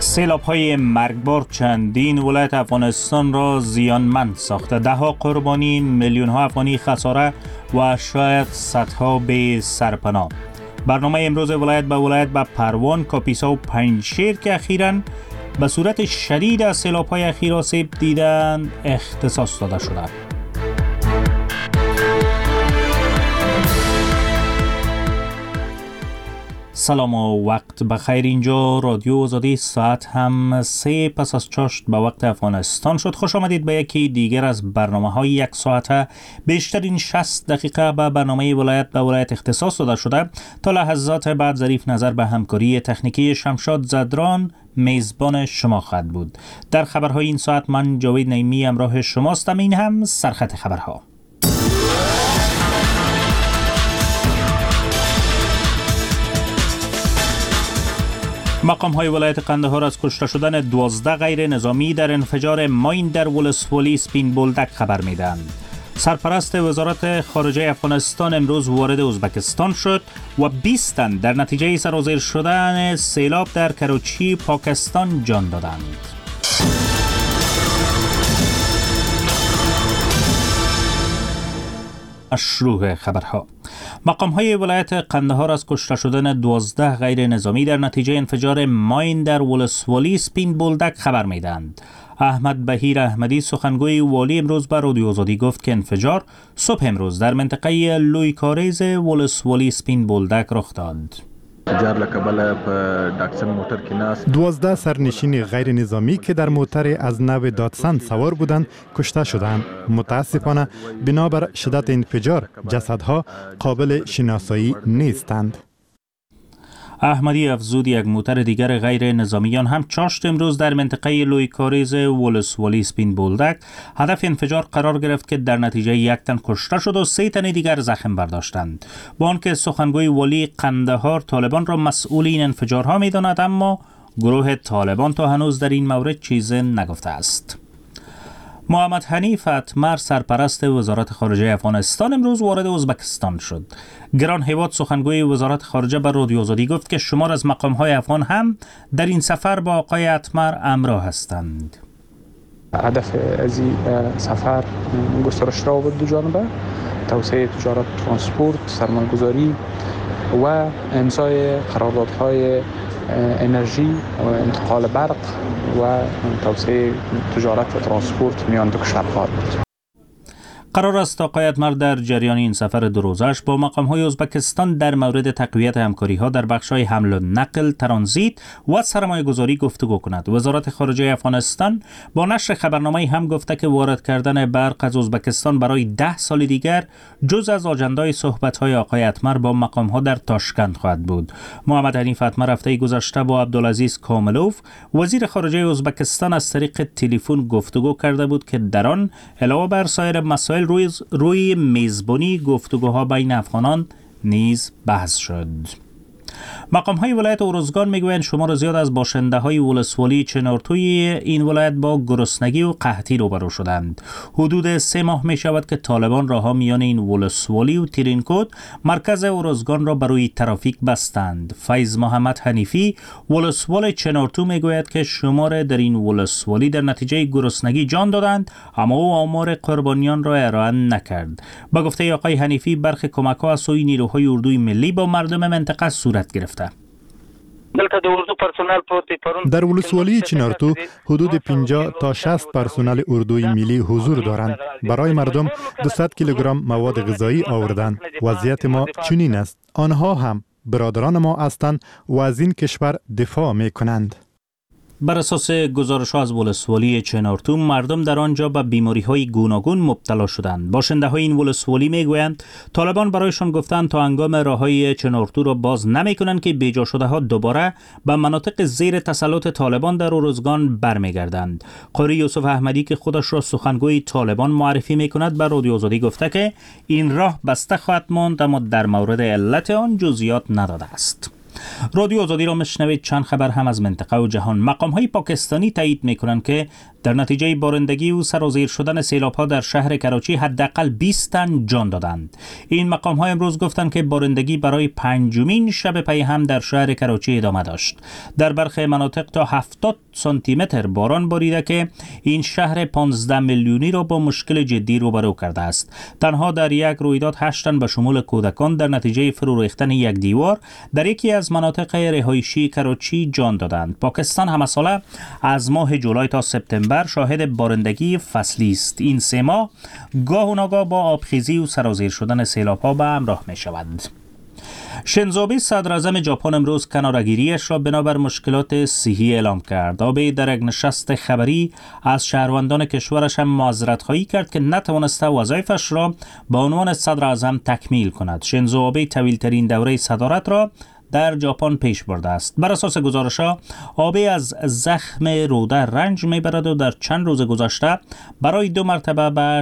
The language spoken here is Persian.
سیلاب‌های مرگبار چندین ولایت افغانستان را زیانمند ساخته، ده‌ها قربانی، میلیون‌ها افغانی خساره و شاید صدها به سرپناه. برنامه امروز ولایت به پروان، کاپیسا و پنجشیر که اخیراً به صورت شدید از سیلاب‌های اخیر آسیب دیدن اختصاص داده شده. سلام و وقت بخیر. اینجا رادیو آزادی، ساعت هم 3 پس از چاشت به وقت افغانستان شد. خوش آمدید به یکی دیگر از برنامه‌های یک ساعته. بیشترین 60 دقیقه به برنامه ولایت به ولایت اختصاص داده شده. تا لحظات بعد ظریف نظر به همکاری تکنیکی شمشاد زدران میزبان شما خواهد بود. در خبرهای این ساعت من جاوید نعیمی همراه شماستم. این هم سرخط خبرها. مقام‌های ولایت قندهار از کشته شدن 12 غیر نظامی در انفجار ماین در ولسوالی سپین بولدک خبر میدهند. سرپرست وزارت خارجه افغانستان امروز وارد ازبکستان شد و 20 تن در نتیجه سرازیر شدن سیلاب در کراچی پاکستان جان دادند. شروع خبرها. مقام‌های ولایت قندهار از کشته شدن 12 غیر نظامی در نتیجه انفجار ماین در ولسوالی سپین بولدک خبر میدهند. احمد بهیر احمدی سخنگوی والی امروز به رادیو آزادی گفت که انفجار صبح امروز در منطقه لوی کاریز ولسوالی سپین بولدک رخ داد. 12 سرنشین غیر نظامی که در موتر از نو داتسن سوار بودند کشته شدند. متاسفانه بنابر شدت انفجار جسدها قابل شناسایی نیستند. احمدی افزود یک موتر دیگر غیر نظامیان هم چاشت امروز در منطقه لوی کاریز ولسوالی سپین بولدک هدف انفجار قرار گرفت که در نتیجه 1 تن کشته شد و 3 تن دیگر زخم برداشتند. با آنکه سخنگوی والی قندهار طالبان را مسئول این انفجارها می‌داند، اما گروه طالبان تا هنوز در این مورد چیزی نگفته است. محمد حنیف اتمر سرپرست وزارت خارجه افغانستان امروز وارد ازبکستان شد. گران هیواد سخنگوی وزارت خارجه بر رادیو آزادی گفت که شمار از مقام‌های افغان هم در این سفر با آقای اتمر همراه هستند. هدف از این سفر گسترش روابط دو جانبه، توسعه تجارت، ترانسپورت، سرمایه‌گذاری و امضای قراردادهای انرژی و انتقال برق و توسعه تجارت و ترانسپورت میان دو کشورها بود. قرار است آقای اتمر در جریان این سفر دو روزش با مقام‌های ازبکستان در مورد تقویت همکاری‌ها در بخش‌های حمل و نقل، ترانزیت و سرمایه‌گذاری گفتگو کند. وزارت خارجه افغانستان با نشر خبرنامه‌ای هم گفته که وارد کردن برق از ازبکستان برای 10 سال دیگر جز از آژندای صحبت‌های آقای اتمر با مقام‌ها در تاشکند خواهد بود. محمد حنیف اتمر هفته گذشته با عبدالعزیز کاملوف وزیر خارجه ازبکستان از طریق تلفن گفتگو کرده بود که در آن علاوه بر سایر مسائل روی میزبانی گفتگوها بین افغانان نیز بحث شد. مقام‌های ولایت ارزگان میگویند شمار زیاد از باشنده‌های ولسوالی چنارتوی این ولایت با گرسنگی و قحطی روبرو شدند. حدود 3 ماه می‌شود که طالبان راه‌ها میان این ولسوالی و تیرینکوت مرکز ارزگان را برای ترافیک بستند. فیض محمد حنیفی ولسوال چنارتو میگوید که شمار در این ولسوالی در نتیجه گرسنگی جان دادند، اما او آمار قربانیان را ارائه نکرد. با گفته آقای حنیفی برخی کمک‌ها از سوی نیروهای اردوی ملی با مردم منطقه صورت گرفته. در ولسوالی چنارتو حدود 50 تا 60 پرسنل اردوی ملی حضور دارند. برای مردم 200 کیلوگرم مواد غذایی آوردند. وضعیت ما چنین است. آنها هم برادران ما هستند و از این کشور دفاع می کنند. بر اساس گزارش‌ها از ولسوالی چنارتو مردم در آنجا به بیماری‌های گوناگون مبتلا شدند. باشنده‌های این ولسوالی می‌گویند طالبان برایشان گفتند تا هنگام راههای چنارتو را باز نمی‌کنند که بیجا شده‌ها دوباره به مناطق زیر تسلط طالبان در ارزگان برمیگردند. قاری یوسف احمدی که خودش را سخنگوی طالبان معرفی می‌کند بر رادیو آزادی گفته که این راه بسته خواهد ماند، اما در مورد علت آن جزئیات نداده است. رادیو آزادی را میشنوید. چند خبر هم از منطقه و جهان. مقام‌های پاکستانی تایید می‌کنند که در نتیجه بارندگی و سرازیر شدن سیلاب‌ها در شهر کراچی حداقل 20 تن جان دادند. این مقام‌ها امروز گفتند که بارندگی برای پنجمین شب پی هم در شهر کراچی ادامه داشت. در برخی مناطق تا 70 سانتی متر باران باریده که این شهر 15 میلیونی را با مشکل جدی روبرو کرده است. تنها در یک رویداد 8 تن به شمول کودکان در نتیجه فرو ریختن یک دیوار در یکی از مناطق رهایشی کراچی جان دادند. پاکستان همساله از ماه جولای تا سپتامبر شاهد بارندگی فصلی است. این 3 ماه گاه و ناگاه با آبخیزی و سرازیر شدن سیلاب‌ها به همراه می شود. شینزو آبه صدر اعظم ژاپن امروز کناره‌گیری‌اش را بنابر مشکلات صحی اعلام کرد. آبه در یک نشست خبری از شهروندان کشورش هم معذرت‌خواهی کرد که نتوانسته وظایفش را به عنوان صدر اعظم تکمیل کند. شینزو آبه طویل‌ترین دوره صدارت را در ژاپن پیش برده است. بر اساس گزارش‌ها آبه از زخم روده رنج می‌برد و در چند روز گذشته برای 2 مرتبه به